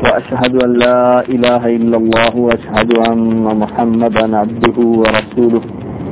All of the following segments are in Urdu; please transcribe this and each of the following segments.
وأشهد أن لا إله إلا الله وأشهد أن محمدا عبده ورسوله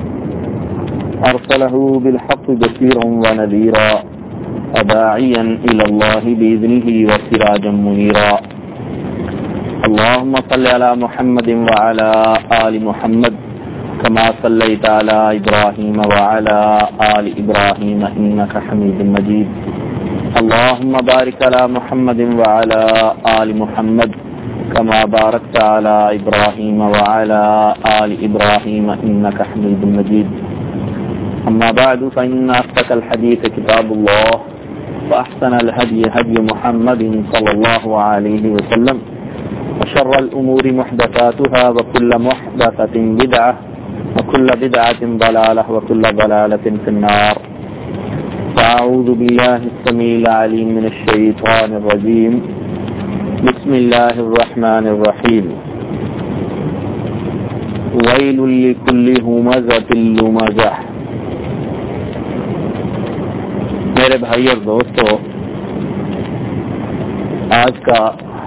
أرسله بالحق بشيرا ونذيرا وداعيا إلى الله بإذنه وسراجا منيرا اللهم صل على محمد وعلى آل محمد كما صليت على إبراهيم وعلى آل إبراهيم إنك حميد مجيد اللهم بارك على محمد وعلى آل محمد كما باركت على إبراهيم وعلى آل إبراهيم إنك حميد مجيد أما بعد فإن أصدق الحديث كتاب الله وأحسن الهدي هدي محمد صلى الله عليه وسلم وشر الأمور محدثاتها وكل محدثة بدعة وكل بدعة ضلالة وكل ضلالة في النار. أعوذ بالله السميع العليم من الشيطان الرجيم. بسم الله الرحمن الرحيم. ويل لكل همزة لمزة. میرے بھائی اور دوستو، آج کا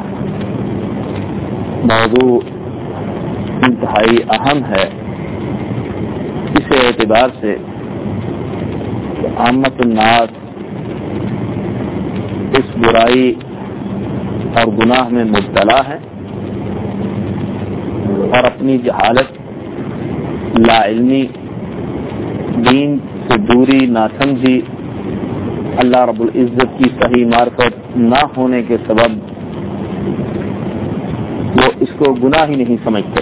موضوع انتہائی اہم ہے اس اعتبار سے کہ عامت الناس اس برائی اور گناہ میں مبتلا ہے اور اپنی جہالت، لا علمی، دین سے دوری، ناسمجھی، اللہ رب العزت کی صحیح معرفت نہ ہونے کے سبب وہ اس کو گناہ ہی نہیں سمجھتے.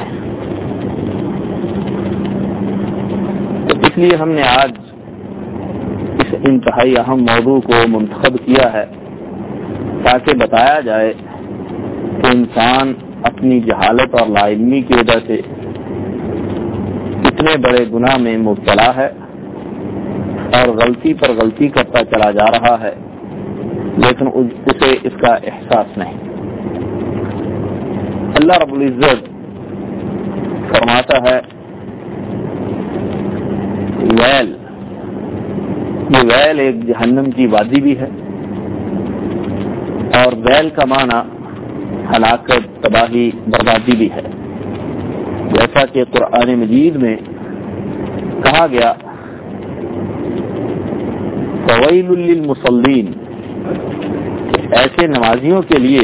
تو اس لیے ہم نے آج اس انتہائی اہم موضوع کو منتخب کیا ہے تاکہ بتایا جائے کہ انسان اپنی جہالت اور لا علمی کی وجہ سے کتنے بڑے گناہ میں مبتلا ہے اور غلطی پر غلطی کرتا چلا جا رہا ہے، لیکن اسے اس کا احساس نہیں. اللہ رب العزت فرماتا ہے ویل، یہ ویل ایک جہنم کی وادی بھی ہے، اور ویل کا معنی ہلاکت، تباہی، بربادی بھی ہے. جیسا کہ قرآن مجید میں کہا گیا فویل للمصلین، ایسے نمازیوں کے لیے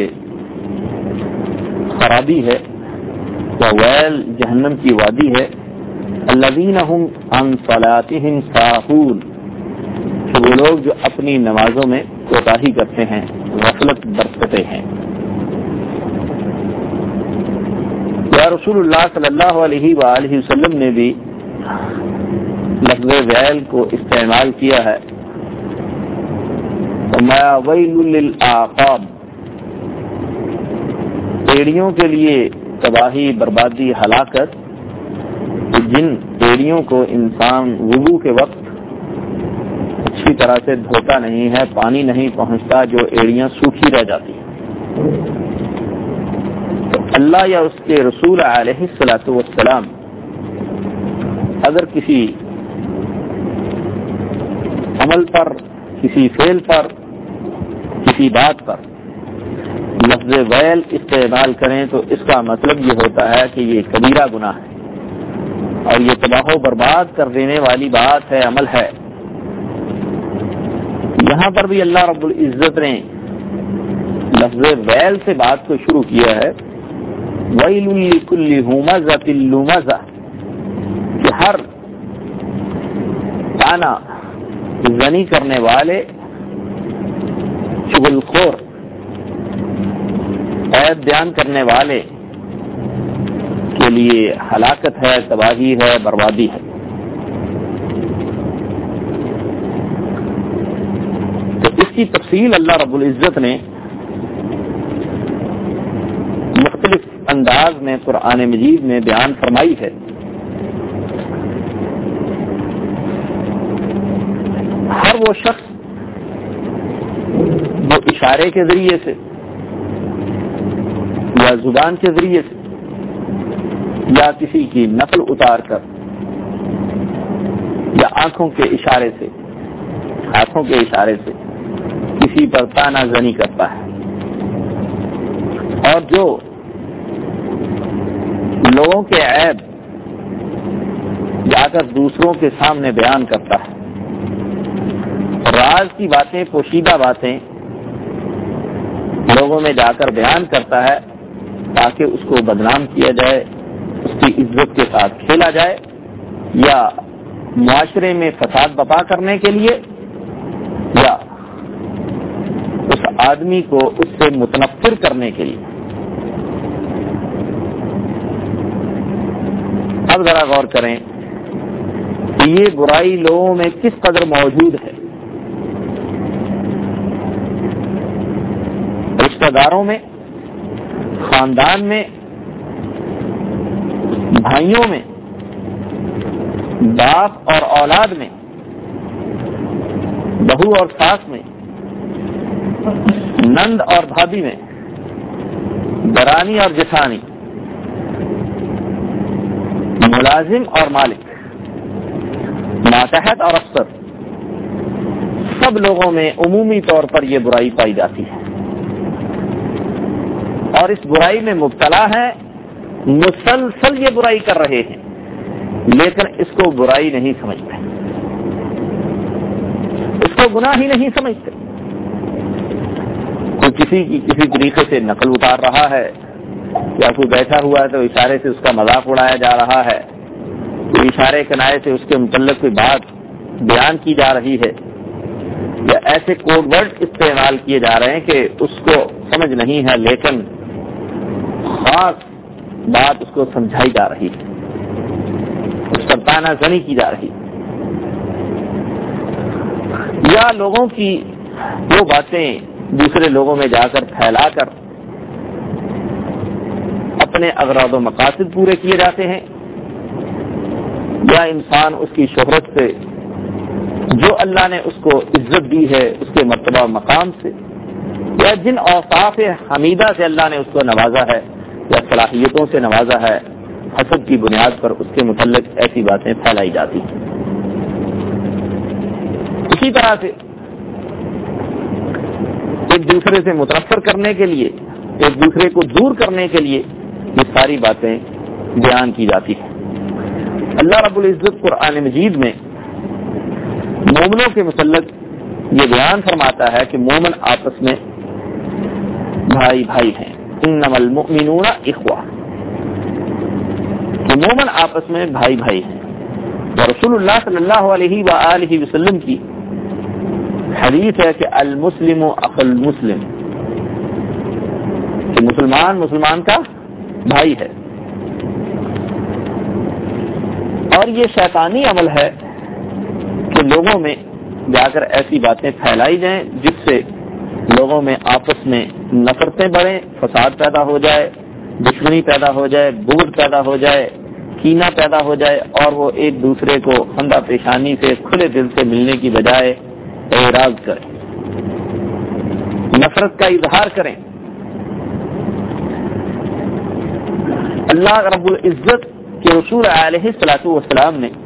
خرابی ہے، وویل جہنم کی وادی ہے، الذین هم عن صلاتهم ساہون، وہ لوگ جو اپنی نمازوں میں کوتاہی کرتے ہیں، غفلت برتتے ہیں. یا رسول اللہ صلی اللہ علیہ وآلہ وسلم نے بھی لفظ ویل کو استعمال کیا ہے. فرمایا ویل للعقاب، ایڑیوں کے لیے تباہی، بربادی، ہلاکت، جن ایڑیوں کو انسان وضو کے وقت اچھی طرح سے دھوتا نہیں ہے، پانی نہیں پہنچتا، جو ایڑیاں سوکھی رہ جاتی ہیں. تو اللہ یا اس کے رسول علیہ الصلوۃ والسلام اگر کسی عمل پر، کسی فعل پر، کسی بات پر لفظ ویل استعمال کریں تو اس کا مطلب یہ ہوتا ہے کہ یہ کبیرہ گناہ ہے اور یہ تباہ و برباد کر دینے والی بات ہے، عمل ہے. یہاں پر بھی اللہ رب العزت نے لفظ ویل سے بات کو شروع کیا ہے. ویل لکل ہمزۃ لمزہ، کہ ہر طعنہ زنی کرنے والے، چغل خور، عیب بیان کرنے والے کے لیے ہلاکت ہے، تباہی ہے، بربادی ہے. تو اس کی تفصیل اللہ رب العزت نے مختلف انداز میں قرآن مجید میں بیان فرمائی ہے. ہر وہ شخص جو اشارے کے ذریعے سے یا زبان کے ذریعے سے یا کسی کی نقل اتار کر یا آنکھوں کے اشارے سے، ہاتھوں کے اشارے سے کسی پر طعنہ زنی کرتا ہے اور جو لوگوں کے عیب جا کر دوسروں کے سامنے بیان کرتا ہے، راز کی باتیں، پوشیدہ باتیں لوگوں میں جا کر بیان کرتا ہے تاکہ اس کو بدنام کیا جائے، اس کی عزت کے ساتھ کھیلا جائے، یا معاشرے میں فساد برپا کرنے کے لیے، یا اس آدمی کو اس سے متنفر کرنے کے لیے۔ اب ذرا غور کریں کہ یہ برائی لوگوں میں کس قدر موجود ہے۔ رشتہ داروں میں، خاندان میں، بھائیوں میں، باپ اور اولاد میں، بہو اور ساس میں، نند اور بھابھی میں، درانی اور جٹھانی، ملازم اور مالک، ماتحت اور افسر، سب لوگوں میں عمومی طور پر یہ برائی پائی جاتی ہے، اور اس برائی میں مبتلا ہے، مسلسل یہ برائی کر رہے ہیں، لیکن اس کو برائی نہیں سمجھتے، اس کو گناہ ہی نہیں سمجھتے۔ کوئی کسی کی کسی طریقے سے نقل اتار رہا ہے، یا کوئی بیٹھا ہوا ہے تو اشارے سے اس کا مذاق اڑایا جا رہا ہے، کوئی اشارے کنائے سے اس کے متعلق کوئی بات بیان کی جا رہی ہے، یا ایسے کوڈ ورڈ استعمال کیے جا رہے ہیں کہ اس کو سمجھ نہیں ہے، لیکن خاص بات اس کو سمجھائی جا رہی ہے، اس پر تانا زنی کی جا رہی ہے، یا لوگوں کی وہ باتیں دوسرے لوگوں میں جا کر پھیلا کر اپنے اغراض و مقاصد پورے کیے جاتے ہیں، یا انسان اس کی شہرت سے، جو اللہ نے اس کو عزت دی ہے اس کے مرتبہ و مقام سے، یا جن اوصاف حمیدہ سے اللہ نے اس کو نوازا ہے یا صلاحیتوں سے نوازا ہے، حسد کی بنیاد پر اس کے متعلق ایسی باتیں پھیلائی جاتی ہیں۔ اسی طرح سے ایک دوسرے سے متنفر کرنے کے لیے، ایک دوسرے کو دور کرنے کے لیے یہ ساری باتیں بیان کی جاتی ہیں۔ اللہ رب العزت قرآن مجید میں مومنوں کے متعلق یہ بیان فرماتا ہے کہ مومن آپس میں بھائی بھائی ہیں، انما المؤمنون اخوہ، کہ مومن آپس میں بھائی بھائی ہیں۔ اور رسول اللہ صلی اللہ علیہ وآلہ وسلم کی حدیث ہے کہ المسلم اخو المسلم، کہ مسلمان مسلمان کا بھائی ہے۔ اور یہ شیطانی عمل ہے کہ لوگوں میں جا کر ایسی باتیں پھیلائی جائیں جس سے لوگوں میں آپس میں نفرتیں بڑھیں، فساد پیدا ہو جائے، دشمنی پیدا ہو جائے، بغض پیدا ہو جائے، کینہ پیدا ہو جائے، اور وہ ایک دوسرے کو خندہ پیشانی سے کھلے دل سے ملنے کی بجائے اعراض کریں، نفرت کا اظہار کریں۔ اللہ رب العزت کے رسول علیہ الصلوۃ والسلام نے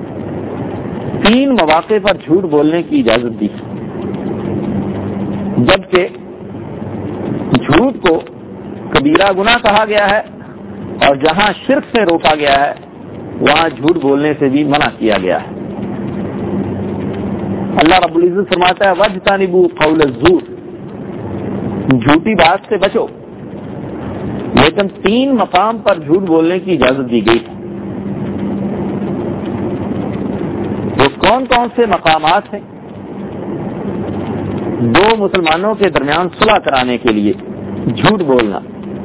3 مواقع پر جھوٹ بولنے کی اجازت دی، جبکہ جھوٹ کو کبیرہ گناہ کہا گیا ہے، اور جہاں شرک سے روکا گیا ہے وہاں جھوٹ بولنے سے بھی منع کیا گیا ہے۔ اللہ رب العزت فرماتا ہے وَاجْتَنِبُوا قَوْلَ الزُّورِ، جھوٹی بات سے بچو، لیکن 3 مقام پر جھوٹ بولنے کی اجازت دی گئی ہے۔ وہ کون کون سے مقامات ہیں؟ 2 مسلمانوں کے درمیان صلح کرانے کے لیے جھوٹ بولنا۔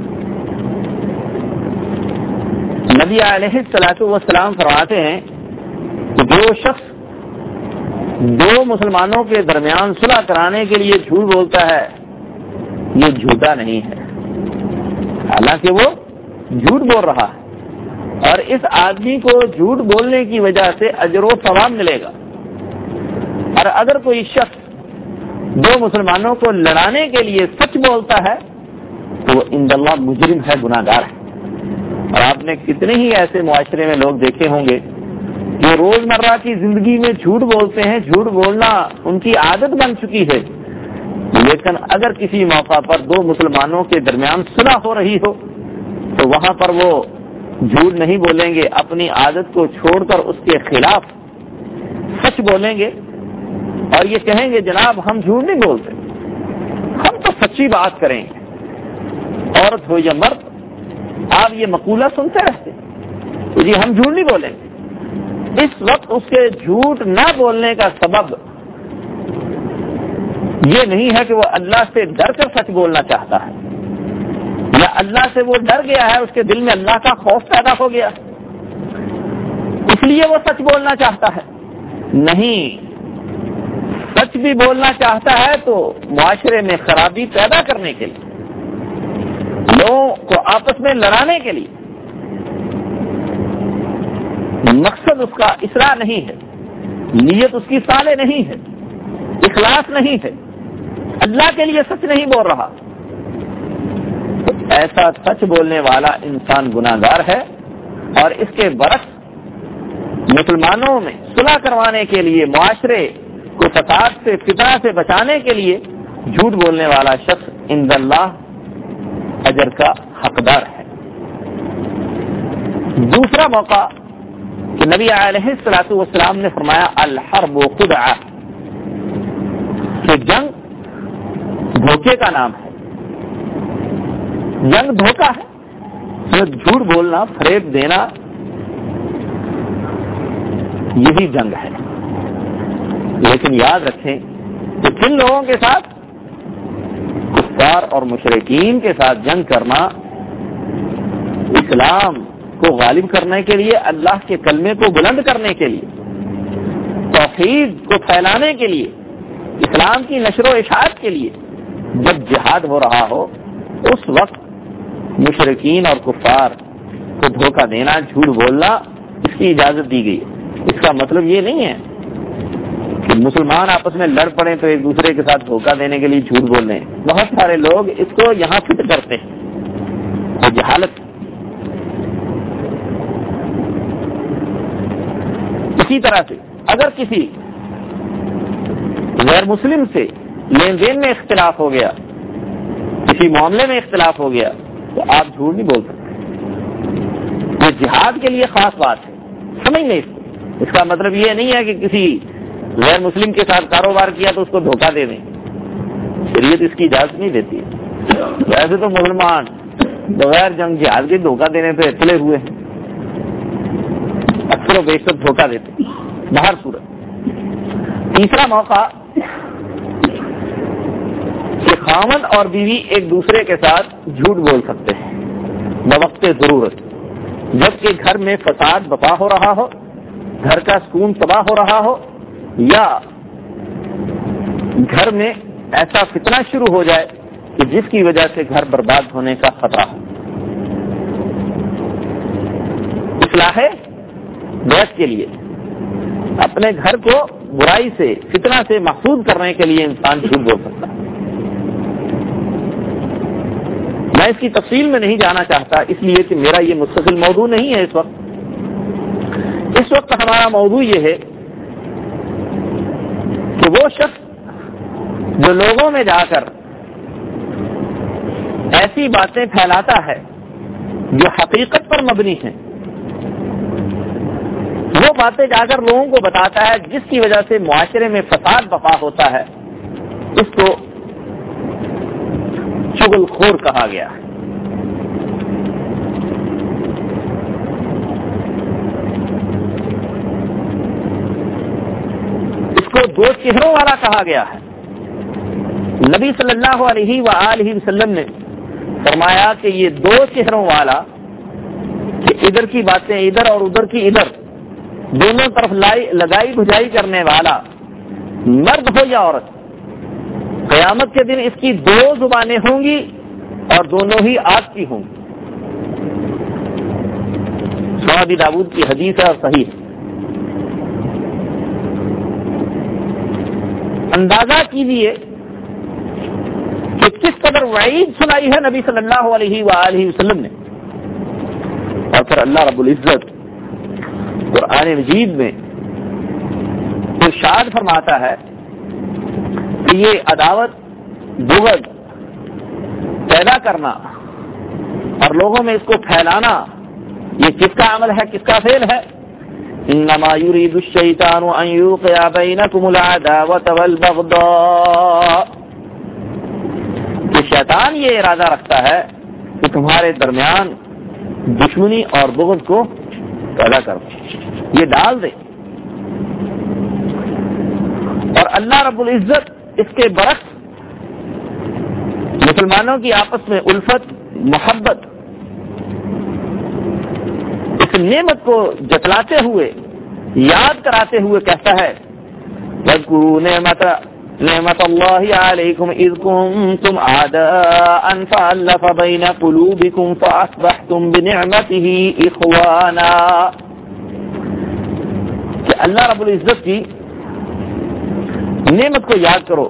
نبی علیہ الصلوۃ والسلام فرماتے ہیں کہ جو شخص 2 مسلمانوں کے درمیان صلح کرانے کے لیے جھوٹ بولتا ہے یہ جھوٹا نہیں ہے، حالانکہ وہ جھوٹ بول رہا ہے، اور اس آدمی کو جھوٹ بولنے کی وجہ سے اجر و ثواب ملے گا۔ اور اگر کوئی شخص 2 مسلمانوں کو لڑانے کے لیے سچ بولتا ہے تو وہ عند اللہ مجرم ہے، گناہ گار ہے۔ اور آپ نے کتنے ہی ایسے معاشرے میں لوگ دیکھے ہوں گے جو روزمرہ کی زندگی میں جھوٹ بولتے ہیں، جھوٹ بولنا ان کی عادت بن چکی ہے، لیکن اگر کسی موقع پر دو مسلمانوں کے درمیان صلح ہو رہی ہو تو وہاں پر وہ جھوٹ نہیں بولیں گے، اپنی عادت کو چھوڑ کر اس کے خلاف سچ بولیں گے اور یہ کہیں گے جناب ہم جھوٹ نہیں بولتے، ہم تو سچی بات کریں گے، عورت ہو یا مرد۔ آپ یہ مقولہ سنتے رہتے تو جی ہم جھوٹ نہیں بولیں گے۔ اس وقت اس کے جھوٹ نہ بولنے کا سبب یہ نہیں ہے کہ وہ اللہ سے ڈر کر سچ بولنا چاہتا ہے یا اللہ سے وہ ڈر گیا ہے، اس کے دل میں اللہ کا خوف پیدا ہو گیا اس لیے وہ سچ بولنا چاہتا ہے۔ نہیں، سچ بھی بولنا چاہتا ہے تو معاشرے میں خرابی پیدا کرنے کے لیے، لوگوں کو آپس میں لڑانے کے لیے۔ مقصد اس کا اصلاح نہیں ہے، نیت اس کی صالح نہیں ہے، اخلاص نہیں ہے، اللہ کے لیے سچ نہیں بول رہا، تو ایسا سچ بولنے والا انسان گناہگار ہے۔ اور اس کے برعکس مسلمانوں میں صلح کروانے کے لیے، معاشرے کو فساد سے فتنہ سے بچانے کے لیے جھوٹ بولنے والا شخص عند اللہ اجر کا حقدار ہے۔ دوسرا موقع کہ نبی علیہ الصلوۃ والسلام نے فرمایا الحرب خدعہ، کہ جنگ دھوکے کا نام ہے، جنگ دھوکا ہے، جھوٹ بولنا، فریب دینا، یہی جنگ ہے۔ لیکن یاد رکھیں کہ کن لوگوں کے ساتھ؟ کفار اور مشرکین کے ساتھ جنگ کرنا اسلام کو غالب کرنے کے لیے، اللہ کے کلمے کو بلند کرنے کے لیے، توحید کو پھیلانے کے لیے، اسلام کی نشر و اشاعت کے لیے جب جہاد ہو رہا ہو اس وقت مشرکین اور کفار کو دھوکہ دینا، جھوٹ بولنا، اس کی اجازت دی گئی ہے۔ اس کا مطلب یہ نہیں ہے کہ مسلمان آپس میں لڑ پڑیں تو ایک دوسرے کے ساتھ دھوکہ دینے کے لیے جھوٹ بول رہے ہیں۔ بہت سارے لوگ اس کو یہاں فٹ کرتے ہیں، وہ جہالت۔ اسی طرح سے اگر کسی غیر مسلم سے لین دین میں اختلاف ہو گیا، کسی معاملے میں اختلاف ہو گیا، تو آپ جھوٹ نہیں بول سکتے۔ یہ جہاد کے لیے خاص بات ہے، سمجھ لیں اس کو۔ اس کا مطلب یہ نہیں ہے کہ کسی غیر مسلم کے ساتھ کاروبار کیا تو اس کو دھوکہ دے دیں، شریعت اس کی اجازت نہیں دیتی ہے۔ ویسے تو مسلمان بغیر جنگ جہاد کے دھوکہ دینے پہ تلے ہوئے ہیں، اکثر و بیشتر دھوکہ دیتے باہر صورت۔ تیسرا موقع کہ خاوند اور بیوی ایک دوسرے کے ساتھ جھوٹ بول سکتے ہیں بوقت ضرورت، جبکہ گھر میں فساد بپا ہو رہا ہو، گھر کا سکون تباہ ہو رہا ہو، یا گھر میں ایسا فتنہ شروع ہو جائے کہ جس کی وجہ سے گھر برباد ہونے کا خطرہ ہو۔ اصلاح بیت کے لیے، اپنے گھر کو برائی سے، فتنہ سے محفوظ کرنے کے لیے انسان جھوٹ بول سکتا ہے۔ میں اس کی تفصیل میں نہیں جانا چاہتا، اس لیے کہ میرا یہ مستقل موضوع نہیں ہے۔ اس وقت ہمارا موضوع یہ ہے کہ وہ شخص جو لوگوں میں جا کر ایسی باتیں پھیلاتا ہے جو حقیقت پر مبنی ہیں، وہ باتیں جا کر لوگوں کو بتاتا ہے جس کی وجہ سے معاشرے میں فساد بپا ہوتا ہے، اس کو چغل خور کہا گیا ہے۔ اس کو دو چہروں والا کہا گیا ہے۔ نبی صلی اللہ علیہ وآلہ وسلم نے فرمایا کہ یہ دو چہروں والا، کہ ادھر کی باتیں ادھر اور ادھر کی ادھر، دونوں طرف لگائی بجھائی کرنے والا، مرد ہو یا عورت، قیامت کے دن اس کی دو زبانیں ہوں گی اور دونوں ہی آگ کی ہوں گی۔ سنن ابی داؤد کی حدیث ہے اور صحیح ہے۔ اندازہ کیجیے کہ کس قدر وعید سنائی ہے نبی صلی اللہ علیہ وآلہ وسلم نے، اور پھر اللہ رب العزت قرآن مجید میں ارشاد فرماتا ہے کہ یہ عداوت بغض پیدا کرنا اور لوگوں میں اس کو پھیلانا، یہ کس کا عمل ہے، کس کا فعل ہے؟ انما يريد الشيطان ان يوقع بينكم العداوة والبغضاء، کہ شیطان یہ ارادہ رکھتا ہے کہ تمہارے درمیان دشمنی اور بغض کو پیدا کر دے، یہ ڈال دے۔ اور اللہ رب العزت اس کے برعکس مسلمانوں کی آپس میں الفت، محبت، اس نعمت کو جتلاتے ہوئے، یاد کراتے ہوئے کہتا ہے وَاذْكُرُوا نعمت اللہ علیکم اذ کنتم اعداء فألف بین قلوبکم فاصبحتم بنعمتہ اخوانا، کہ اللہ رب العزت کی نعمت کو یاد کرو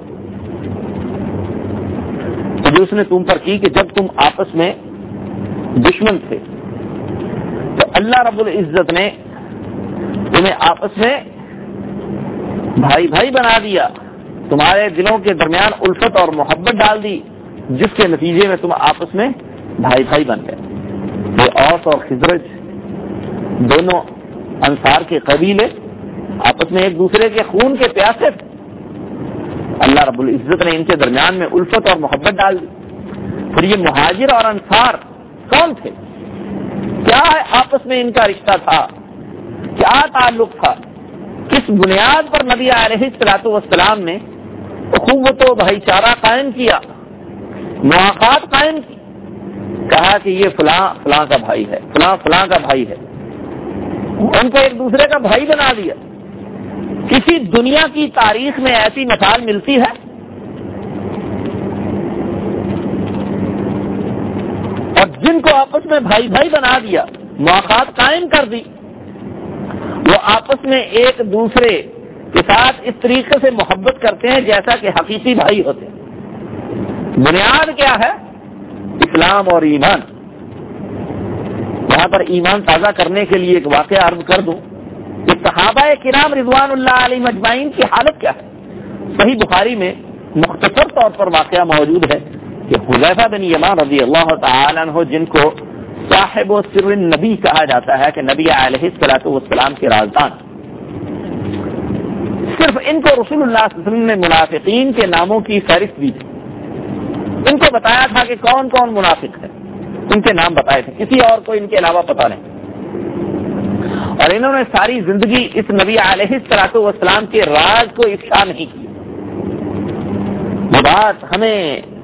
جو اس نے تم پر کی کہ جب تم آپس میں دشمن تھے تو اللہ رب العزت نے تمہیں آپس میں بھائی بھائی بنا دیا، تمہارے دلوں کے درمیان الفت اور محبت ڈال دی، جس کے نتیجے میں تم آپس میں بھائی بھائی بن گئے۔ یہ اوس اور خزرج دونوں انصار کے قبیلے آپس میں ایک دوسرے کے خون کے پیاسے تھے، اللہ رب العزت نے ان کے درمیان میں الفت اور محبت ڈال دی۔ پھر یہ مہاجر اور انصار کون تھے، کیا آپس میں ان کا رشتہ تھا، کیا تعلق تھا، کس بنیاد پر نبی علیہ الصلوۃ والسلام نے اخوت و بھائی چارہ قائم کیا، مواقعات قائم کی، کہا کہ یہ فلاں فلاں کا بھائی ہے، فلاں فلاں کا بھائی ہے، ان کو ایک دوسرے کا بھائی بنا دیا۔ کسی دنیا کی تاریخ میں ایسی مثال ملتی ہے؟ اور جن کو آپس میں بھائی بھائی بنا دیا، مواقعات قائم کر دی، وہ آپس میں ایک دوسرے کے ساتھ اس طریقے سے محبت کرتے ہیں جیسا کہ حقیقی بھائی ہوتے ہیں۔ بنیاد کیا ہے؟ اسلام اور ایمان۔ یہاں پر ایمان تازہ کرنے کے لیے ایک واقعہ عرض کر دوں کہ صحابہ کرام رضوان اللہ علیہم اجمعین کی حالت کیا ہے۔ صحیح بخاری میں مختصر طور پر واقعہ موجود ہے کہ حذیفہ بن یمان رضی اللہ تعالی عنہ، جن کو صاحب و سر النبی کہا جاتا ہے کہ نبی علیہ الصلوۃ والسلام کے رازدان، صرف ان کو رسول اللہ صلی اللہ علیہ وسلم نے منافقین کے ناموں کی فہرست دی تھی، ان کو بتایا تھا کہ کون کون منافق ہے، ان کے نام بتائے تھے، کسی اور کو ان کے علاوہ پتہ نہیں، اور انہوں نے ساری زندگی اس نبی علیہ الصلوۃ والسلام کے راز کو افشا نہیں کی۔ یہ بات ہمیں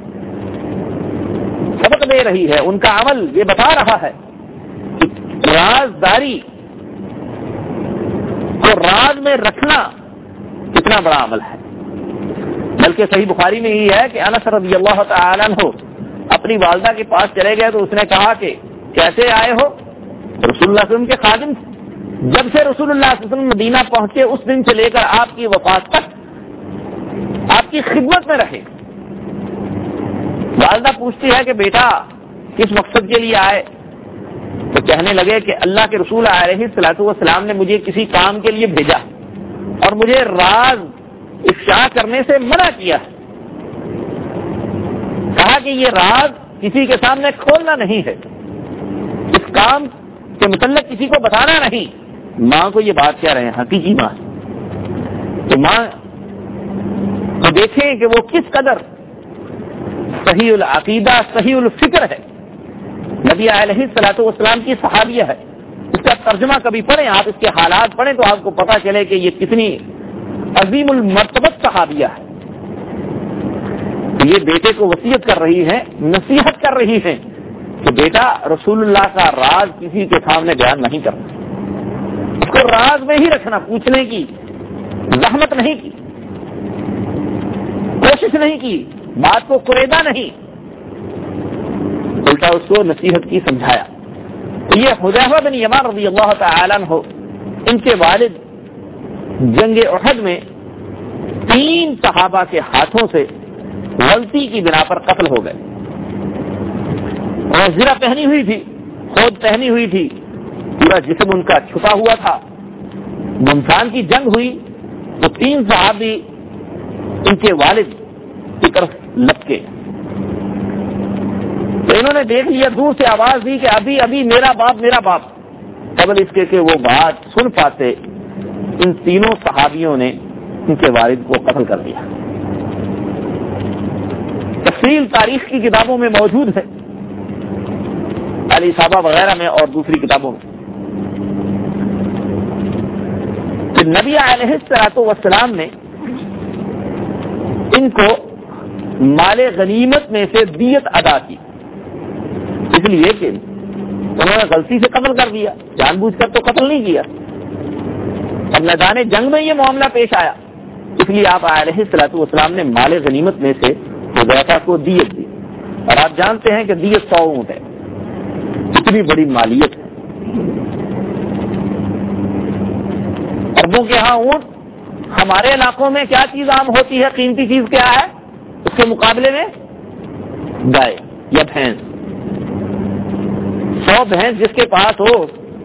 سبق دے رہی ہے، ان کا عمل یہ بتا رہا ہے کہ رازداری کو راز میں رکھنا کتنا بڑا عمل ہے۔ بلکہ صحیح بخاری میں یہ ہے کہ انس رضی اللہ تعالی عنہ اپنی والدہ کے پاس چلے گئے تو اس نے کہا کہ کیسے آئے ہو؟ رسول اللہ صلی اللہ علیہ وسلم کے خادم تھے، جب سے رسول اللہ صلی اللہ علیہ وسلم مدینہ پہنچے اس دن سے لے کر آپ کی وفات تک آپ کی خدمت میں رہے۔ والدہ پوچھتی ہے کہ بیٹا کس مقصد کے لیے آئے؟ تو کہنے لگے کہ اللہ کے رسول علیہ الصلوۃ والسلام نے مجھے کسی کام کے لیے بھیجا اور مجھے راز افشا کرنے سے منع کیا، کہا کہ یہ راز کسی کے سامنے کھولنا نہیں ہے، اس کام کے متعلق کسی کو بتانا نہیں۔ ماں کو یہ بات کہہ رہے ہیں، حقیقی ماں، تو ماں تو دیکھیں کہ وہ کس قدر صحیح العقیدہ، صحیح الفکر ہے، نبی علیہ الصلوۃ والسلام کی صحابیہ ہے۔ اس کا ترجمہ کبھی پڑھیں آپ، اس کے حالات پڑھیں تو آپ کو پتہ چلے کہ یہ کتنی عظیم المرتبت صحابیہ ہے۔ یہ بیٹے کو وصیت کر رہی ہیں، نصیحت کر رہی ہیں کہ بیٹا رسول اللہ کا راز کسی کے سامنے بیان نہیں کرنا، اس کو راز میں ہی رکھنا، پوچھنے کی زحمت نہیں کی، کوشش نہیں کی، بات کو قریدا نہیں، الٹا اس کو نصیحت کی، سمجھایا۔ تو یہ حذیفہ بن یمان رضی اللہ تعالی عنہ، ان کے والد جنگ احد میں 3 صحابہ کے ہاتھوں سے غلطی کی بنا پر قتل ہو گئے، اور زرہ پہنی ہوئی تھی، خود پہنی ہوئی تھی، پورا جسم ان کا چھپا ہوا تھا۔ ممتان کی جنگ ہوئی تو 3 صحابی ان کے والد کی طرف لپکے. تو انہوں نے دیکھ لیا, دور سے آواز دی کہ ابھی ابھی میرا باپ میرا باپ. قبل اس کے کہ وہ بات سن پاتے ان تینوں صحابیوں نے ان کے والد کو قتل کر دیا. تفصیل تاریخ کی کتابوں میں موجود ہے, علی صحابہ وغیرہ میں اور دوسری کتابوں میں, کہ نبی علیہ الصلوۃ والسلام نے ان کو مال غنیمت میں سے دیت ادا کی, اس لیے کہ انہوں نے غلطی سے قتل کر دیا, جان بوجھ کر تو قتل نہیں کیا. اور میدان جنگ میں یہ معاملہ پیش آیا, اس لیے آپ علیہ الصلوۃ والسلام نے مال غنیمت میں سے حذیفہ کو دیت دی. اور آپ جانتے ہیں کہ دیت 100 اونٹ ہے, اتنی بڑی مالیت ہے. اربوں کے ہاں اونٹ, ہمارے علاقوں میں کیا چیز عام ہوتی ہے, قیمتی چیز کیا ہے, اس کے مقابلے میں گائے یا بھینس. 100 بھینس جس کے پاس ہو,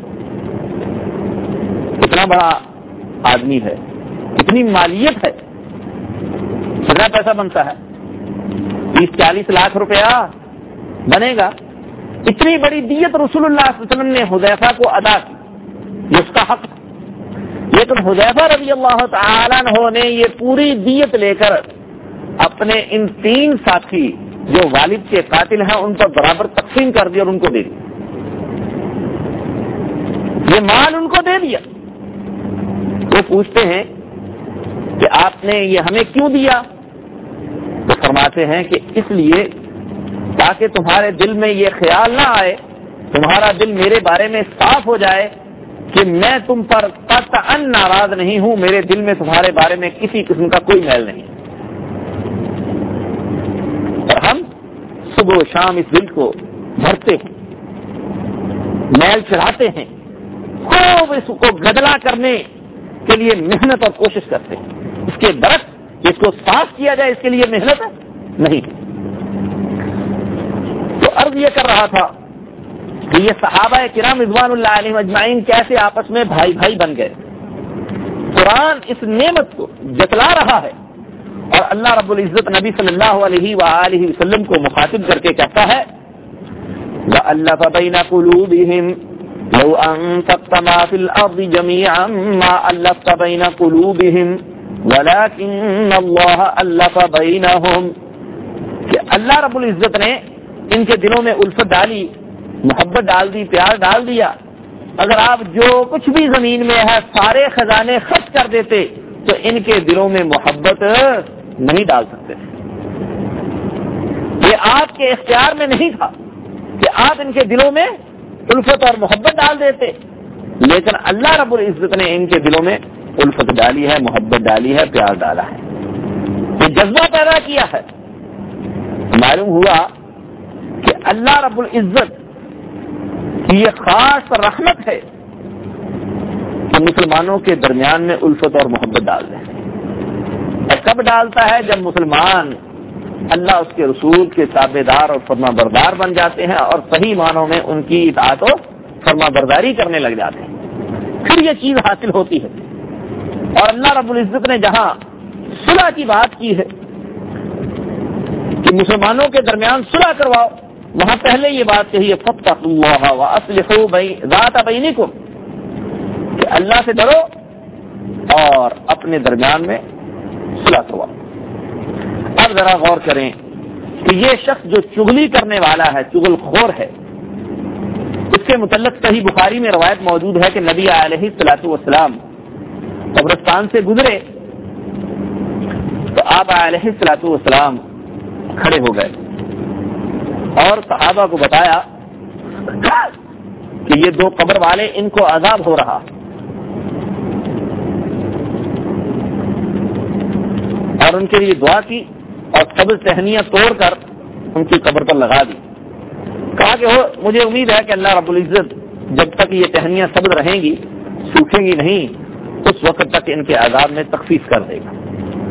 کتنا بڑا آدمی ہے, کتنی مالیت ہے, کتنا پیسہ بنتا ہے, 30-40 لاکھ روپیہ بنے گا. اتنی بڑی دیت رسول اللہ صلی اللہ علیہ وسلم نے حذیفہ کو ادا کی, یہ اس کا حق. لیکن حذیفہ رضی اللہ تعالیٰ عنہ نے یہ پوری دیت لے کر اپنے ان 3 ساتھی جو والد کے قاتل ہیں ان پر برابر تقسیم کر دیا اور ان کو دے دیا. یہ مال ان کو دے دیا. وہ پوچھتے ہیں کہ آپ نے یہ ہمیں کیوں دیا, تو فرماتے ہیں کہ اس لیے تاکہ تمہارے دل میں یہ خیال نہ آئے, تمہارا دل میرے بارے میں صاف ہو جائے کہ میں تم پر قطعاً ناراض نہیں ہوں, میرے دل میں تمہارے بارے میں کسی قسم کا کوئی میل نہیں. اور ہم صبح و شام اس دل کو بھرتے ہیں, میل چڑھاتے ہیں, خوب اس کو گدلا کرنے کے لیے محنت اور کوشش کرتے ہیں. اس کے برعکس اس کو صاف کیا جائے, اس کے لیے محنت نہیں. تو عرض یہ کر رہا تھا کہ یہ صحابہ کرام رضوان اللہ علیہم اجمعین کیسے آپس میں بھائی بھائی بن گئے. قرآن اس نعمت کو جتلا رہا ہے اور اللہ رب العزت نبی صلی اللہ علیہ وآلہ وسلم کو مخاطب کر کے کہتا ہے وَأَلَّفَ بَيْنَ قُلُوبِهِمْ لَوْ أَنفَقْتَ مَا فِي الْأَرْضِ جَمِيعًا مَا أَلَّفْتَ بَيْنَ قُلُوبِهِمْ وَلَكِنَّ اللَّهَ أَلَّفَ بَيْنَهُمْ. کہ اللہ رب العزت نے ان کے دلوں میں الفت ڈالی, محبت ڈال دی, پیار ڈال دیا. اگر آپ جو کچھ بھی زمین میں ہے سارے خزانے خرچ کر دیتے تو ان کے دلوں میں محبت نہیں ڈال سکتے. یہ آپ کے اختیار میں نہیں تھا کہ آپ ان کے دلوں میں الفت اور محبت ڈال دیتے, لیکن اللہ رب العزت نے ان کے دلوں میں الفت ڈالی ہے, محبت ڈالی ہے, پیار ڈالا ہے, یہ جذبہ پیدا کیا ہے. معلوم ہوا کہ اللہ رب العزت کی یہ خاص رحمت ہے کہ مسلمانوں کے درمیان میں الفت اور محبت ڈال دیں. اور کب ڈالتا ہے, جب مسلمان اللہ اس کے رسول کے تابع دار اور فرما بردار بن جاتے ہیں اور صحیح معنوں میں ان کی اطاعت و فرما برداری کرنے لگ جاتے ہیں, پھر یہ چیز حاصل ہوتی ہے. اور اللہ رب العزت نے جہاں صلح کی بات کی ہے کہ مسلمانوں کے درمیان صلح کرواؤ, وہاں پہلے یہ بات کہی ہے فاتقوا اللہ واصلحوا ذات بینکم, کہ اللہ سے ڈرو اور اپنے درمیان میں صلح کرواؤ. اب ذرا غور کریں کہ یہ شخص جو چغلی کرنے والا ہے, چغل خور ہے, اس کے متعلق صحیح بخاری میں روایت موجود ہے کہ نبی علیہ الصلوۃ والسلام قبرستان سے گزرے تو آپ علیہ الصلوۃ والسلام کھڑے ہو گئے اور صحابہ کو بتایا کہ یہ 2 قبر والے ان کو عذاب ہو رہا, اور ان کے لیے دعا کی اور سبز ٹہنیاں توڑ کر ان کی قبر پر لگا دی. کہا کہ مجھے امید ہے کہ اللہ رب العزت جب تک یہ ٹہنیاں سبز رہیں گی, سوکھیں گی نہیں, اس وقت تک ان کے عذاب میں تخفیف کر دے گا.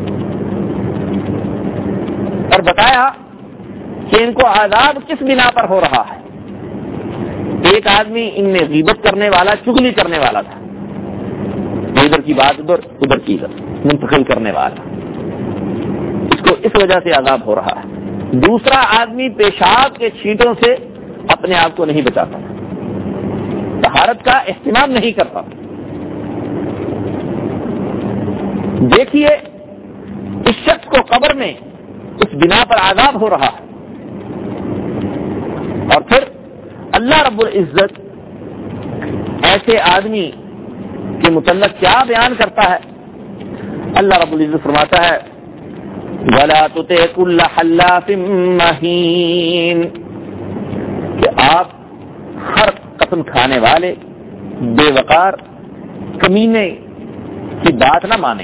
اور بتایا کہ ان کو عذاب کس بنا پر ہو رہا ہے. ایک آدمی ان میں غیبت کرنے والا, چغلی کرنے والا تھا, ادھر کی بات ادھر, ادھر کی ادھر منتقل کرنے والا. اس تو اس وجہ سے عذاب ہو رہا ہے. دوسرا آدمی پیشاب کے چھینٹوں سے اپنے آپ کو نہیں بچاتا, طہارت کا اہتمام نہیں کرتا. دیکھیے اس شخص کو قبر میں اس بنا پر عذاب ہو رہا ہے, اور پھر اللہ رب العزت ایسے آدمی کے متعلق کیا بیان کرتا ہے. اللہ رب العزت فرماتا ہے وَلَا تُطِعْ كُلَّ حَلَّافٍ مَّهِينٍ, کہ آپ ہر قسم کھانے والے بے وقار کمینے کی بات نہ مانیں,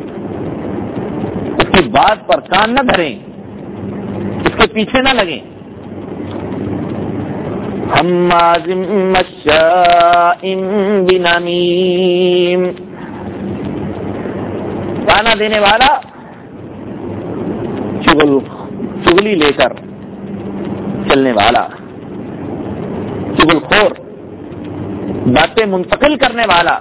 اس کی بات پر کان نہ دھریں, اس کے پیچھے نہ لگیں. حَمَّازٍ مَّشَّاءٍ بِنَمِيمٍ, تانا دینے والا, چغلی لے کر چلنے والا, چغل خور, باتیں منتقل کرنے والا.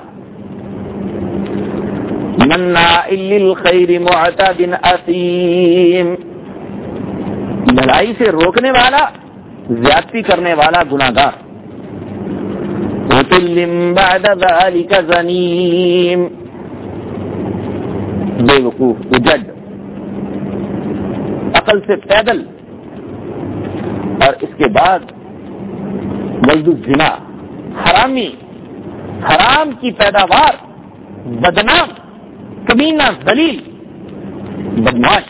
مناع للخیر معتد اثیم, بھلائی سے روکنے والا, زیادتی کرنے والا گناہگار. عتل بعد ذلک زنیم, بے وقوف, اجڈ, عقل سے پیدل, اور اس کے بعد ولد الزنا, حرامی, حرام کی پیداوار, بدنام, کمینہ, ذلیل, بدمعاش.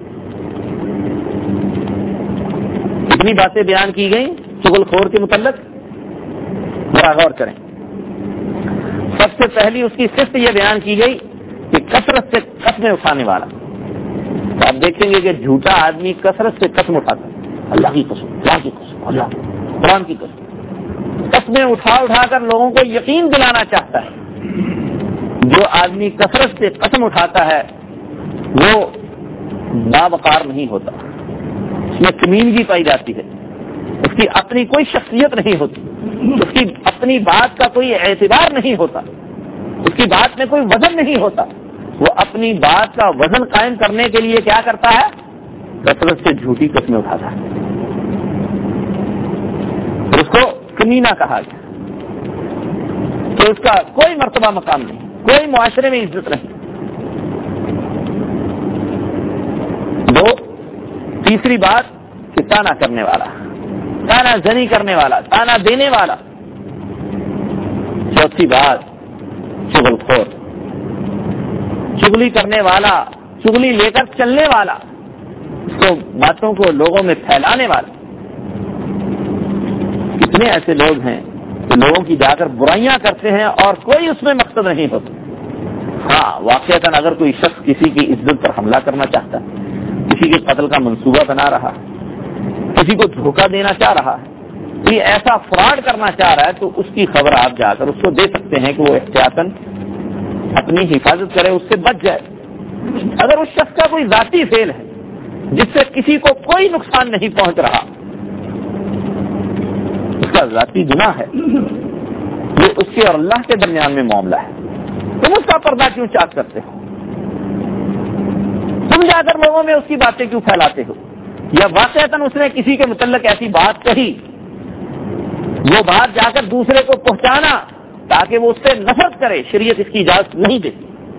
اتنی باتیں بیان کی گئیں چغل خور کے متعلق, ذرا غور کریں. سب سے پہلی اس کی صفت یہ بیان کی گئی کہ کثرت سے قسمیں اٹھانے والا. تو آپ دیکھیں گے کہ جھوٹا آدمی کثرت سے قسم اٹھاتا ہے, اللہ کی قسم, اللہ کی قسم, اللہ قرآن کی قسم, قسمیں اٹھا اٹھا کر لوگوں کو یقین دلانا چاہتا ہے. جو آدمی کثرت سے قسم اٹھاتا ہے وہ باوقار نہیں ہوتا, اس میں کمینگی پائی جاتی ہے, اس کی اپنی کوئی شخصیت نہیں ہوتی, اس کی اپنی بات کا کوئی اعتبار نہیں ہوتا, اس کی بات میں کوئی وزن نہیں ہوتا. وہ اپنی بات کا وزن قائم کرنے کے لیے کیا کرتا ہے, کثرت سے جھوٹی قسمیں اٹھاتا ہے. اس کو کمینہ کہا گیا کہ اس کا کوئی مرتبہ مقام نہیں, کوئی معاشرے میں عزت نہیں. دو, تیسری بات کہ تانا کرنے والا, تانا زنی کرنے والا, تانا دینے والا. چوتھی بات چغل خور, چغلی کرنے والا, چغلی لے کر چلنے والا, اس کو باتوں کو لوگوں میں پھیلانے والا. کتنے ایسے لوگ ہیں جو لوگوں کی جا کر برائیاں کرتے ہیں اور کوئی اس میں مقصد نہیں ہوتا. ہاں واقعتاً اگر کوئی شخص کسی کی عزت پر حملہ کرنا چاہتا ہے, کسی کے قتل کا منصوبہ بنا رہا ہے, کسی کو دھوکہ دینا چاہ رہا ہے, کوئی ایسا فراڈ کرنا چاہ رہا ہے, تو اس کی خبر آپ جا کر اس کو دے سکتے ہیں کہ وہ احتیاطاً اپنی حفاظت کرے, اس سے بچ جائے. اگر اس شخص کا کوئی ذاتی فعل ہے جس سے کسی کو کوئی نقصان نہیں پہنچ رہا, اس کا ذاتی گناہ ہے, یہ اس کے اور اللہ کے درمیان میں معاملہ ہے, تم اس کا پردہ کیوں چاک کرتے ہو؟ تم جا کر لوگوں میں اس کی باتیں کیوں پھیلاتے ہو؟ یا واقعتاً اس نے کسی کے متعلق ایسی بات کہی, وہ بات جا کر دوسرے کو پہنچانا تاکہ وہ اس سے نفرت کرے, شریعت اس کی اجازت نہیں دیتی.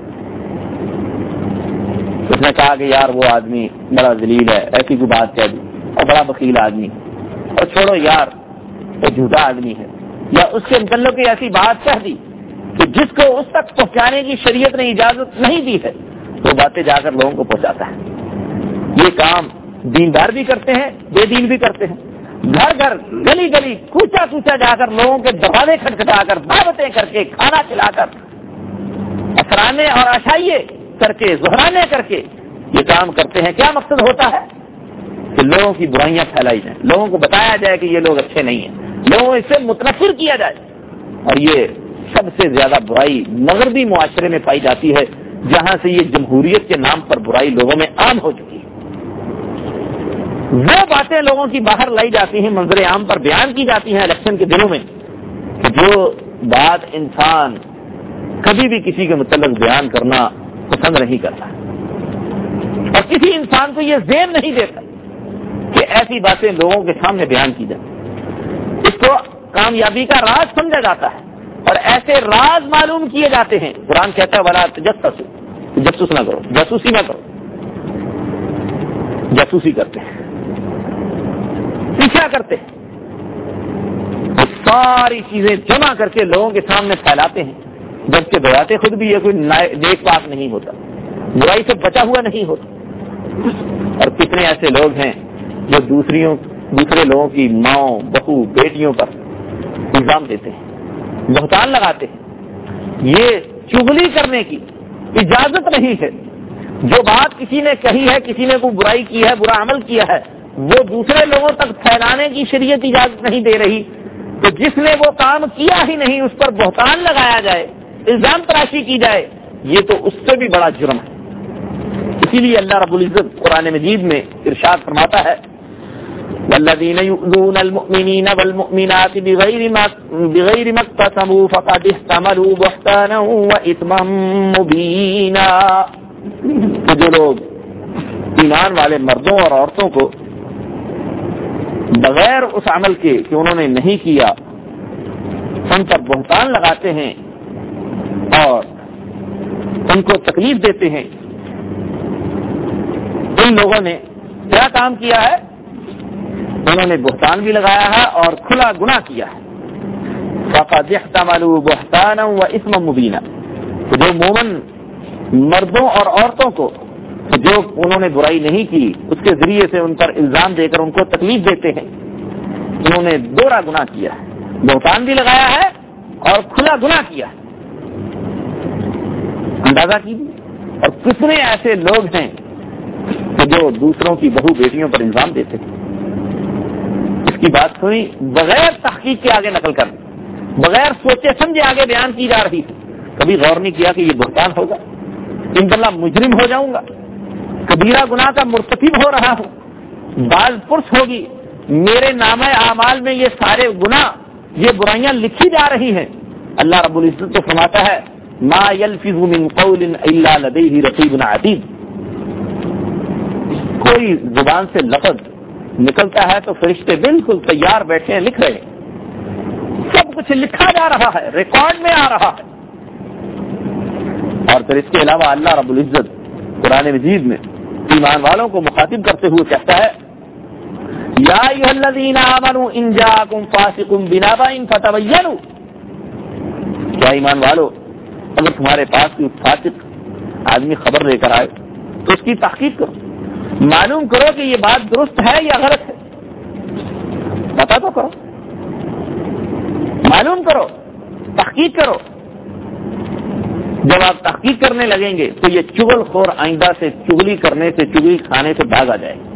اس نے کہا کہ یار وہ آدمی بڑا ذلیل ہے, ایسی کوئی بات کہہ دی, اور بڑا بخیل آدمی ہے, اور چھوڑو یار وہ جھوٹا آدمی ہے. یا اس کے متعلق کوئی ایسی بات کہہ دی کہ جس کو اس تک پہنچانے کی شریعت نے اجازت نہیں دی ہے, تو باتیں جا کر لوگوں کو پہنچاتا ہے. یہ کام دیندار بھی کرتے ہیں, بے دین بھی کرتے ہیں. گھر گھر, گلی گلی, کوچا کوچا جا کر لوگوں کے دروازے کھٹکھٹا کر, دعوتیں کر کے, کھانا کھلا کر, افرانے اور عشائیے کر کے, زہرانے کر کے یہ کام کرتے ہیں. کیا مقصد ہوتا ہے کہ لوگوں کی برائیاں پھیلائی جائیں, لوگوں کو بتایا جائے کہ یہ لوگ اچھے نہیں ہیں, لوگوں اس سے متنفر کیا جائے. اور یہ سب سے زیادہ برائی مغربی معاشرے میں پائی جاتی ہے, جہاں سے یہ جمہوریت کے نام پر برائی لوگوں میں عام ہو چکی ہے. وہ باتیں لوگوں کی باہر لائی جاتی ہیں, منظر عام پر بیان کی جاتی ہیں الیکشن کے دنوں میں, کہ جو بات انسان کبھی بھی کسی کے متعلق بیان کرنا پسند نہیں کرتا. اور کسی انسان کو یہ ذہن نہیں دیتا کہ ایسی باتیں لوگوں کے سامنے بیان کی جائیں. اس کو کامیابی کا راز سمجھا جاتا ہے اور ایسے راز معلوم کیے جاتے ہیں. قرآن کہتا ہے ولا تجسسوا, جاسوس نہ کرو, جاسوسی نہ کرو. جاسوسی کرتے ہیں, پیچھا کرتے ہیں, وہ ساری چیزیں جمع کر کے لوگوں کے سامنے پھیلاتے ہیں, جبکہ بتاتے خود بھی یہ کوئی نیک پاک نہیں ہوتا, برائی سے بچا ہوا نہیں ہوتا. اور کتنے ایسے لوگ ہیں جو دوسرے لوگوں کی ماؤں, بہو, بیٹیوں پر الزام دیتے ہیں, بہتان لگاتے ہیں. یہ چغلی کرنے کی اجازت نہیں ہے. جو بات کسی نے کہی ہے, کسی نے کوئی برائی کی ہے, برا عمل کیا ہے, وہ دوسرے لوگوں تک پھیلانے کی شریعت اجازت نہیں دے رہی. تو جس نے وہ کام کیا ہی نہیں اس پر بہتان لگایا جائے, الزام تراشی کی جائے, یہ تو اس سے بھی بڑا جرم ہے. اسی لیے اللہ رب العزت قرآن مجید میں ارشاد فرماتا ہے والذین یؤذون المؤمنین والمؤمنات بغیر ما اکتسبوا فقد احتملوا بہتانا واثما مبینا. جو لوگ ایمان والے مردوں اور عورتوں کو بغیر اس عمل کے کہ انہوں نے نہیں کیا ان پر بہتان لگاتے ہیں اور ان کو تکلیف دیتے ہیں, ان لوگوں نے کیا کام کیا ہے؟ انہوں نے بہتان بھی لگایا ہے اور کھلا گناہ کیا ہے. فقد احتملوا بہتانا واثما مبینا. جو مومن مردوں اور عورتوں کو جو انہوں نے برائی نہیں کی اس کے ذریعے سے ان پر الزام دے کر ان کو تکلیف دیتے ہیں, انہوں نے دوہرا گناہ کیا ہے, بہتان بھی لگایا ہے اور کھلا گناہ کیا ہے. اندازہ کیجیے. اور کتنے ایسے لوگ ہیں کہ جو دوسروں کی بہو بیٹیوں پر الزام دیتے ہیں. اس کی بات سنی بغیر تحقیق کے آگے نقل کر, بغیر سوچے سمجھے آگے بیان کی جا رہی ہے. کبھی غور نہیں کیا کہ یہ بہتان ہوگا, انشاءاللہ مجرم ہو جاؤں گا, کبیرہ گناہ کا مرتکب ہو رہا ہوں, باز پرس ہوگی میرے نامہ اعمال میں یہ سارے گناہ, یہ برائیاں لکھی جا رہی ہیں. اللہ رب العزت تو فرماتا ہے ما یلفظ من قول الا لدیہ رقیب عتید. کوئی زبان سے لفظ نکلتا ہے تو فرشتے بالکل تیار بیٹھے ہیں, لکھ رہے ہیں, سب کچھ لکھا جا رہا ہے, ریکارڈ میں آ رہا ہے. اور پھر اس کے علاوہ اللہ رب العزت قرآن مجید میں ایمان والوں کو مخاطب کرتے ہوئے کہتا ہے یا ایھا الذین آمنوا ان جاءکم فاسق بنبأ فتبینوا. کیا ایمان والو, اگر تمہارے پاس کوئی فاسق آدمی خبر لے کر آئے تو اس کی تحقیق کرو, معلوم کرو کہ یہ بات درست ہے یا غلط ہے. پتہ تو کرو, معلوم کرو, تحقیق کرو. جب آپ تحقیق کرنے لگیں گے تو یہ چغل خور آئندہ سے چغلی کرنے سے, چغلی کھانے سے باز آ جائے.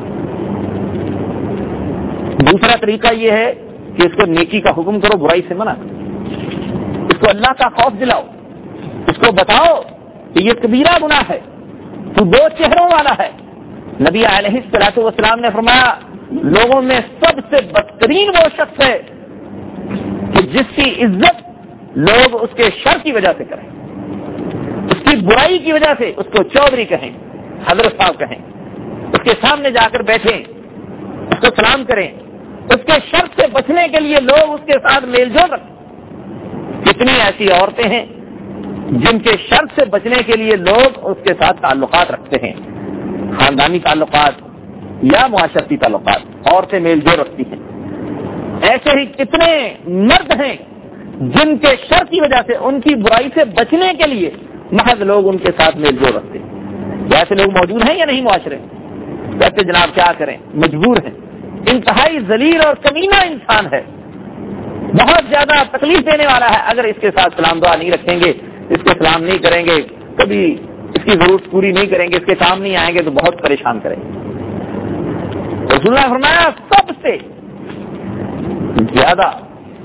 دوسرا طریقہ یہ ہے کہ اس کو نیکی کا حکم کرو, برائی سے منع کرو. اس کو اللہ کا خوف دلاؤ, اس کو بتاؤ کہ یہ کبیرہ گناہ ہے, تو دو چہروں والا ہے. نبی علیہ الصلوۃ والسلام نے فرمایا لوگوں میں سب سے بدترین وہ شخص ہے کہ جس کی عزت لوگ اس کے شر کی وجہ سے کریں, اس کی برائی کی وجہ سے اس کو چودھری کہیں, حضرت صاحب کہیں, اس کے سامنے جا کر بیٹھیں, اس کو سلام کریں. اس کے شر سے بچنے کے لیے لوگ اس کے ساتھ میل جول رکھیں. کتنی ایسی عورتیں ہیں جن کے شر سے بچنے کے لیے لوگ اس کے ساتھ تعلقات رکھتے ہیں, خاندانی تعلقات یا معاشرتی تعلقات, عورتیں میل جول رکھتی ہیں. ایسے ہی کتنے مرد ہیں جن کے شر کی وجہ سے, ان کی برائی سے بچنے کے لیے محض لوگ ان کے ساتھ میل جول رکھتے ہیں. ایسے لوگ موجود ہیں یا نہیں معاشرے میں؟ کہتے جناب کیا کریں, مجبور ہیں. انتہائی ذلیل اور کمینہ انسان ہے, بہت زیادہ تکلیف دینے والا ہے. اگر اس کے ساتھ سلام دعا نہیں رکھیں گے, اس کے سلام نہیں کریں گے, کبھی اس کی ضرورت پوری نہیں کریں گے, اس کے کام نہیں آئیں گے تو بہت پریشان کریں گے. رسول اللہ فرمایا سب سے زیادہ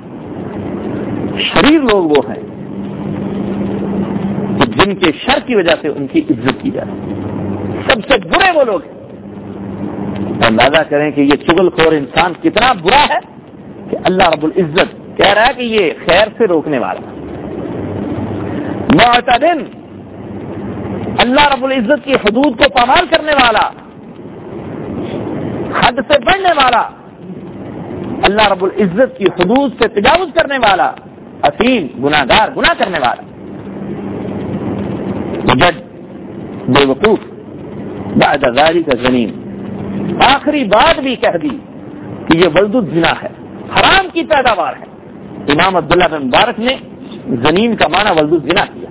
شریر لوگ وہ ہیں جن کے شر کی وجہ سے ان کی عزت کی جائے. سب سے برے وہ لوگ ہیں. اندازہ کریں کہ یہ چغل خور انسان کتنا برا ہے کہ اللہ رب العزت کہہ رہا ہے کہ یہ خیر سے روکنے والا. معتدن اللہ رب العزت کی حدود کو پامال کرنے والا، حد سے بڑھنے والا، اللہ رب العزت کی حدود سے تجاوز کرنے والا، اثیم، گناہگار، گناہ کرنے والا، مجد، بے وقوف، بعد ذلک زنیم، آخری بات بھی کہہ دی کہ یہ ولد الزنا ہے، حرام کی پیداوار ہے۔ امام عبداللہ بن مبارک نے زنیم کا معنی ولد الزنا کیا۔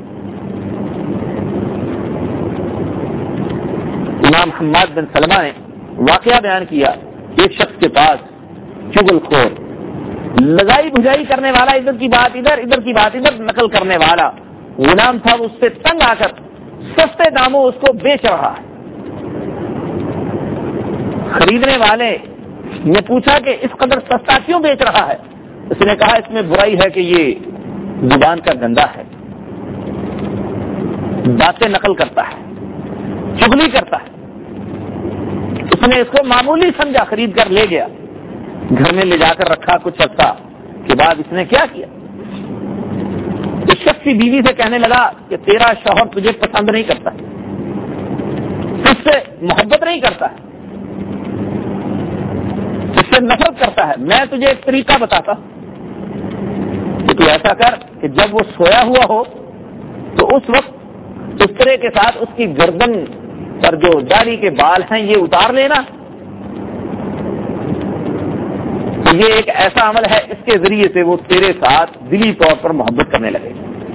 امام حماد بن سلمہ نے واقعہ بیان کیا، ایک شخص کے پاس چغل خور، لگائی بھجائی کرنے والا، ادھر کی بات ادھر، ادھر کی بات ادھر نقل کرنے والا غلام تھا، اس سے تنگ آ کر سستے داموں اس کو بیچ رہا ہے۔ خریدنے والے نے پوچھا کہ اس قدر سستا کیوں بیچ رہا ہے؟ اس نے کہا اس میں برائی ہے کہ یہ زبان کا گندا ہے، باتیں نقل کرتا ہے، چغلی کرتا ہے۔ اس نے اس کو معمولی سمجھا، خرید کر لے گیا، گھر میں لے جا کر رکھا، کچھ عرصہ کے بعد اس نے کیا کیا، اس شخص کی بیوی سے کہنے لگا کہ تیرا شوہر تجھے پسند نہیں کرتا، تجھ سے محبت نہیں کرتا ہے، تجھ سے نفرت کرتا ہے، میں تجھے ایک طریقہ بتاتا کہ تو ایسا کر کہ جب وہ سویا ہوا ہو تو اس وقت بسترے کے ساتھ اس کی گردن پر جو داڑھی کے بال ہیں یہ اتار لینا۔ یہ ایک ایسا عمل ہے، اس کے ذریعے سے وہ تیرے ساتھ دلی طور پر محبت کرنے لگے۔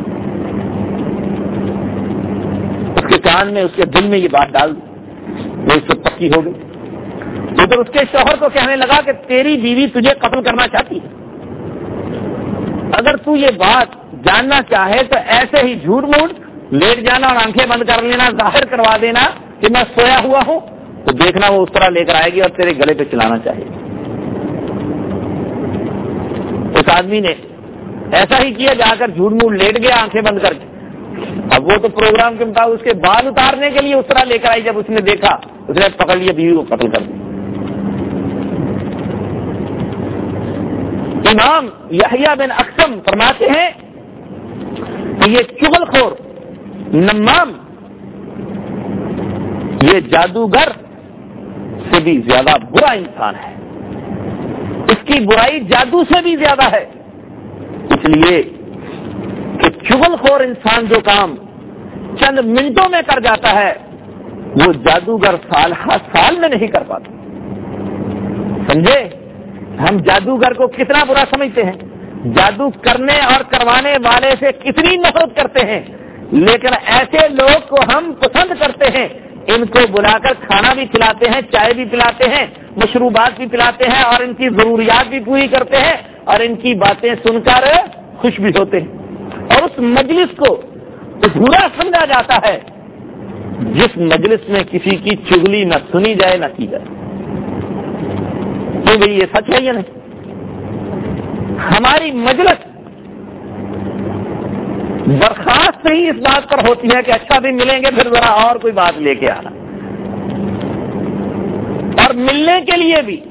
اس کے کان میں، اس کے دل میں یہ بات ڈال دی، وہ اس سے پکی ہو گئی۔ ادھر اس کے شوہر کو کہنے لگا کہ تیری بیوی تجھے قتل کرنا چاہتی ہے، اگر تو یہ بات جاننا چاہے تو ایسے ہی جھوٹ موٹ لیٹ جانا اور آنکھیں بند کر لینا، ظاہر کروا دینا کہ میں سویا ہوا ہوں، تو دیکھنا وہ اس طرح لے کر آئے گی اور تیرے گلے پہ چلانا چاہے گی۔ اس آدمی نے ایسا ہی کیا، جا کر جھوٹ موٹ لیٹ گیا آنکھیں بند کر کے۔ اب وہ تو پروگرام کے مطابق اس کے بال اتارنے کے لیے اس طرح لے کر آئی، جب اس نے دیکھا اس نے پکڑ لیا، بیوی کو قتل کر دیا۔ امام یحییٰ بن اقسم فرماتے ہیں کہ یہ چغل خور، نمام، یہ جادوگر سے بھی زیادہ برا انسان ہے، اس کی برائی جادو سے بھی زیادہ ہے، اس لیے کہ چغل خور انسان جو کام چند منٹوں میں کر جاتا ہے وہ جادوگر سال سال میں نہیں کر پاتا۔ سمجھے؟ ہم جادوگر کو کتنا برا سمجھتے ہیں، جادو کرنے اور کروانے والے سے کتنی نفرت کرتے ہیں، لیکن ایسے لوگ کو ہم پسند کرتے ہیں، ان کو بلا کر کھانا بھی کھلاتے ہیں، چائے بھی پلاتے ہیں، مشروبات بھی پلاتے ہیں، اور ان کی ضروریات بھی پوری کرتے ہیں، اور ان کی باتیں سن کر خوش بھی ہوتے ہیں۔ اور اس مجلس کو برا سمجھا جاتا ہے جس مجلس میں کسی کی چغلی نہ سنی جائے نہ کی جائے۔ بھئی یہ سچ ہے یا نہیں؟ ہماری مجلس برخاست ہی اس بات پر ہوتی ہے کہ اچھا بھی ملیں گے، پھر ذرا اور کوئی بات لے کے آنا، اور ملنے کے لیے بھی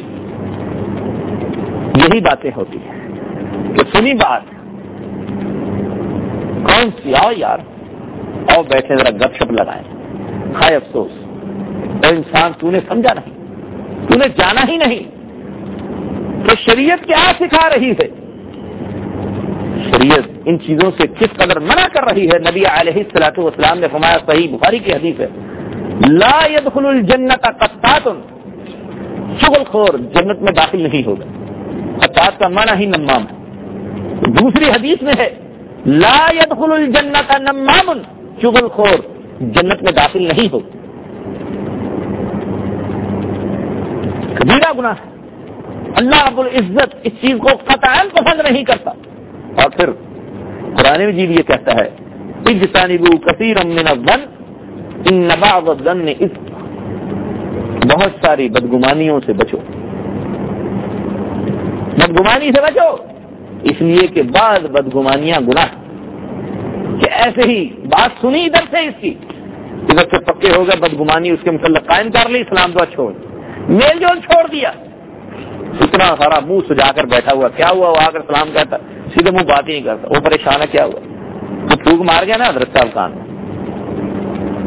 یہی باتیں ہوتی ہیں کہ سنی بات کون سی، آؤ یار آؤ بیٹھے ذرا گپ شپ لگائیں، ہائے افسوس اے انسان تو نے سمجھا نہیں، تو نے جانا ہی نہیں کہ شریعت کیا سکھا رہی ہے، شریعت ان چیزوں سے کس قدر منع کر رہی ہے۔ نبی علیہ الصلوۃ والسلام نے فرمایا، صحیح بخاری کی حدیث ہے، لا يدخل الجنت قطات، چغل خور جنت میں داخل نہیں ہوگا۔ قطات کا معنی ہی نمام ہے۔ دوسری حدیث میں ہے، لا يدخل الجنت نمام، چغل خور جنت میں داخل نہیں ہوگا۔ کبیرہ گناہ ہے، اللہ رب العزت اس چیز کو قطعاً پسند نہیں کرتا۔ اور پھر قرآن مجید یہ کہتا ہے، اجتنبوا کثیرا من الظن ان بعض الظن اثم، بہت ساری بدگمانیوں سے بچو، بدگمانی سے بچو، اس لیے کہ بعض بدگمانیاں گناہ، کہ ایسے ہی بات سنی ادھر سے، اس کی ادھر سے پکے ہو گئے، بدگمانی اس کے متعلق قائم کر لی، اسلام دعا چھوڑ، میل جول چھوڑ دیا، اتنا سارا منہ سجا کر بیٹھا ہوا، کیا ہوا، وہ آ کر سلام کہتا، سیدھے منہ بات ہی نہیں کرتا، وہ پریشان ہے، کیا ہوا، تو پھوک مار گیا نا حضرت صاحب کان،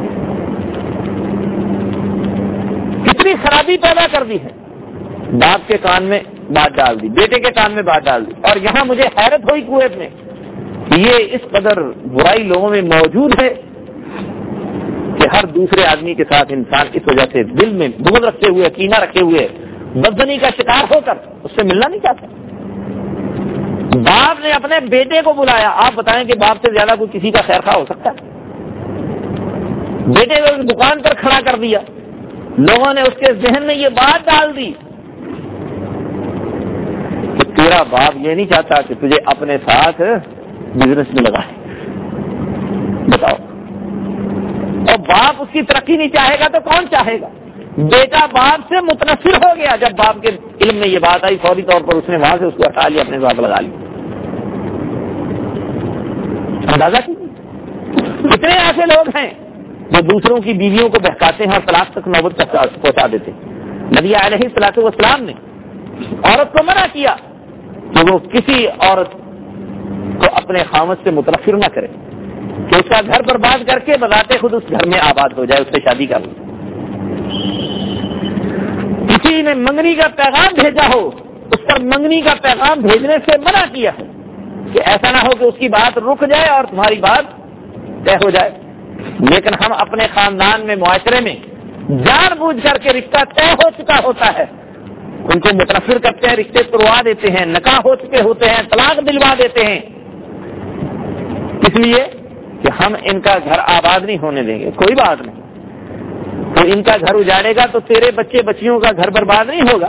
اتنی خرابی پیدا کر دی ہے. باپ کے کان میں بات ڈال دی, بیٹے کے کان میں بات ڈال دی. اور یہاں مجھے حیرت ہوئی کویت میں, یہ اس قدر برائی لوگوں میں موجود ہے کہ ہر دوسرے آدمی کے ساتھ انسان اس وجہ سے دل میں بغض رکھتے ہوئے, کینہ رکھے ہوئے, بدزنی کا شکار ہو کر اس سے ملنا نہیں چاہتا. باپ نے اپنے بیٹے کو بلایا. آپ بتائیں کہ باپ سے زیادہ کوئی کسی کا خیر خواہ ہو سکتا ہے؟ بیٹے کو دکان پر کھڑا کر دیا. لوگوں نے اس کے ذہن میں یہ بات ڈال دی کہ تیرا باپ یہ نہیں چاہتا کہ تجھے اپنے ساتھ بزنس میں لگائے. بتاؤ, اور باپ اس کی ترقی نہیں چاہے گا تو کون چاہے گا؟ بیٹا باپ سے متنفر ہو گیا. جب باپ کے علم میں یہ بات آئی, فوری طور پر اس نے وہاں سے اس کو ہٹا لیا, اپنے ساتھ لگا لیا. اندازہ کیجیے کتنے ایسے لوگ ہیں جو دوسروں کی بیویوں کو بہکاتے ہیں اور طلاق تک نوبت تک پہنچا دیتے ہیں. نبی علیہ الصلوۃ والسلام نے عورت کو منع کیا کہ وہ کسی عورت کو اپنے خامد سے متنفر نہ کرے, کہ اس کا گھر برباد کر کے بذات خود اس گھر میں آباد ہو جائے, اس سے شادی کر لے. کسی نے منگنی کا پیغام بھیجا ہو, اس پر منگنی کا پیغام بھیجنے سے منع کیا ہے کہ ایسا نہ ہو کہ اس کی بات رک جائے اور تمہاری بات طے ہو جائے. لیکن ہم اپنے خاندان میں, معاشرے میں جان بوجھ کر کے رشتہ طے ہو چکا ہوتا ہے ان کو متنفر کرتے ہیں, رشتے توڑوا دیتے ہیں, نکاح ہو چکے ہوتے ہیں, طلاق دلوا دیتے ہیں, اس لیے کہ ہم ان کا گھر آباد نہیں ہونے دیں گے. کوئی بات نہیں, تو ان کا گھر اجاڑے گا تو تیرے بچے بچیوں کا گھر برباد نہیں ہوگا.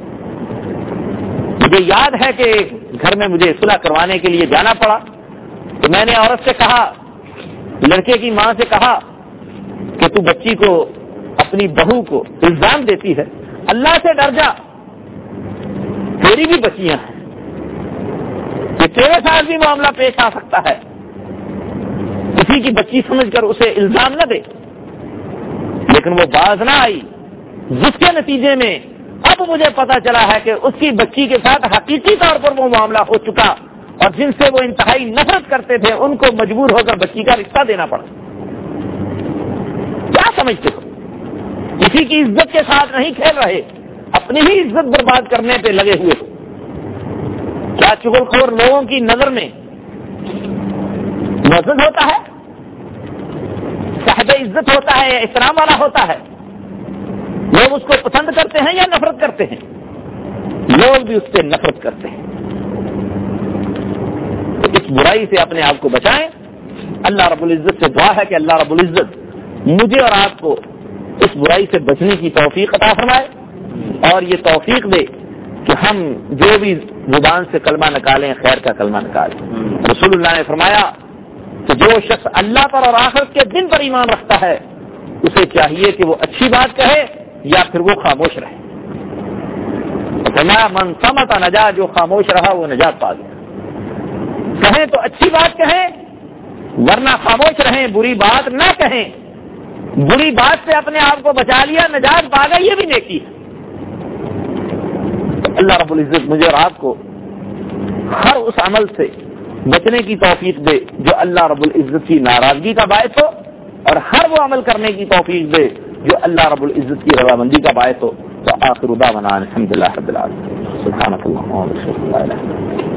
مجھے یاد ہے کہ گھر میں مجھے صلح کروانے کے لیے جانا پڑا, تو میں نے عورت سے کہا, لڑکے کی ماں سے کہا کہ تو بچی کو, اپنی بہو کو الزام دیتی ہے, اللہ سے ڈر جا, تیری بھی بچیاں ہیں, کہ تیرے ساتھ بھی معاملہ پیش آ سکتا ہے. کسی کی بچی سمجھ کر اسے الزام نہ دے. لیکن وہ باز نہ آئی, جس کے نتیجے میں اب مجھے پتا چلا ہے کہ اس کی بچی کے ساتھ حقیقی طور پر وہ معاملہ ہو چکا, اور جن سے وہ انتہائی نفرت کرتے تھے ان کو مجبور ہو کر بچی کا رشتہ دینا پڑا. کیا سمجھتے ہو؟ کسی کی عزت کے ساتھ نہیں کھیل رہے, اپنی ہی عزت برباد کرنے پہ لگے ہوئے. کیا چغل خور لوگوں کی نظر میں معزز ہوتا ہے, صاحب عزت ہوتا ہے, یا احترام والا ہوتا ہے؟ لوگ اس کو پسند کرتے ہیں یا نفرت کرتے ہیں؟ لوگ بھی اس سے نفرت کرتے ہیں. تو اس برائی سے اپنے آپ کو بچائیں. اللہ رب العزت سے دعا ہے کہ اللہ رب العزت مجھے اور آپ کو اس برائی سے بچنے کی توفیق عطا فرمائے, اور یہ توفیق دے کہ ہم جو بھی زبان سے کلمہ نکالیں خیر کا کلمہ نکالیں. رسول اللہ نے فرمایا کہ جو شخص اللہ پر اور آخرت کے دن پر ایمان رکھتا ہے اسے چاہیے کہ وہ اچھی بات کہے یا پھر وہ خاموش رہے. فرمایا من صمت نجا, جو خاموش رہا وہ نجات پا گیا. کہیں تو اچھی بات کہیں, ورنہ خاموش رہیں, بری بات نہ کہیں. بری بات سے اپنے آپ کو بچا لیا, نجات پا گیا, یہ بھی نیکی ہے. اللہ رب العزت مجھے اور آپ کو ہر اس عمل سے بچنے کی توفیق دے جو اللہ رب العزت کی ناراضگی کا باعث ہو, اور ہر وہ عمل کرنے کی توفیق دے جو اللہ رب العزت کی رضامندی کا باعث ہو. تو آخر دعوانا الحمدللہ رب العالمین. سبحانک اللہم و بحمدک.